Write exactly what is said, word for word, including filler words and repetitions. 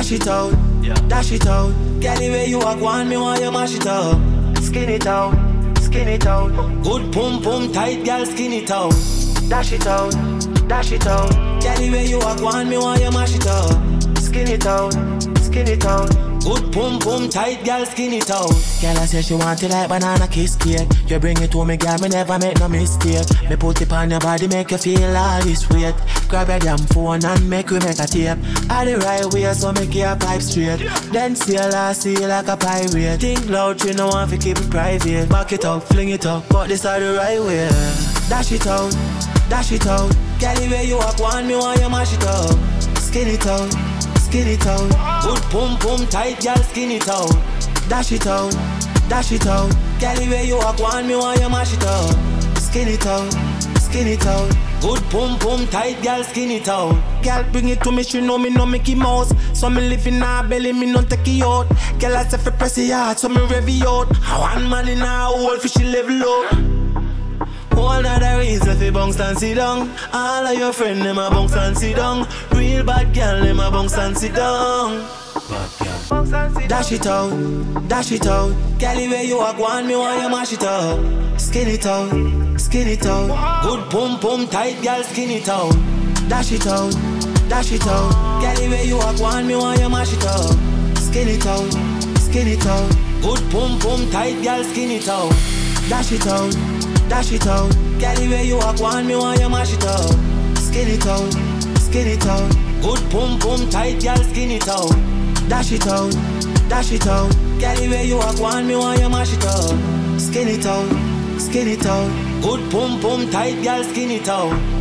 dash it out, yeah. Dash it out. Girl, the way you walk, want me, want you mash it up. Skin it out, skin it out. Good pum pum tight, girl, skin it out. Dash it out, dash it out. Girl, the way you walk, want me, want you mash it up. Skin it out, skin it out. Good pum pum tight, girl, skin it out. Girl, I say she want it like banana kiss cake. You bring it to me, girl, me never make no mistake. Me put it on your body, make you feel all this weight. Grab your damn phone and make we make a tape. All the right way, so make your pipe straight. Then sail I see you like a pirate. Think loud, you know want to keep it private. Back it up, fling it up, but this are the right way. Dash it out, dash it out. Girl, the way you walk, want me, want you mash it up. Skin it out, skin it out. Good pum pum tight, girl, skin it out. Dash it out, dash it out. Girl, the way you walk, want me, want you mash it up. Skin it out, skin it out. Good pum pum tight, girl, skin it out. Girl, bring it to me, she know me no Mickey Mouse. So me live in her belly, me no take it out. Girl, I say fi press it hard, so me rev it out. One man in her hole, fi she level up. All other reason fi bounce and sit down. All of your friends, them a bounce and sit down. Real bad girl, them a bounce and sit down. Dash it out, dash it out. Girl, the way you walk, want me, want you mash it up. Skin it out, skin it out. Good pum pum tight, girl, skin it out. Dash it out, dash it out. Girl, the way you walk, want me, want you mash it up. Skin it out, skin it out. Good pum pum tight, girl, skin it out. Dash it out, dash it out. Girl, the way you walk, want me, want you mash it up. Skin it out, skin it out. Good pum pum tight, girl, skin it out. Dash it out, dash it out. Girl, the way you walk, want me, want you mash it up. Skin it out, skin it out. Good pum pum tight, girl, skin it out.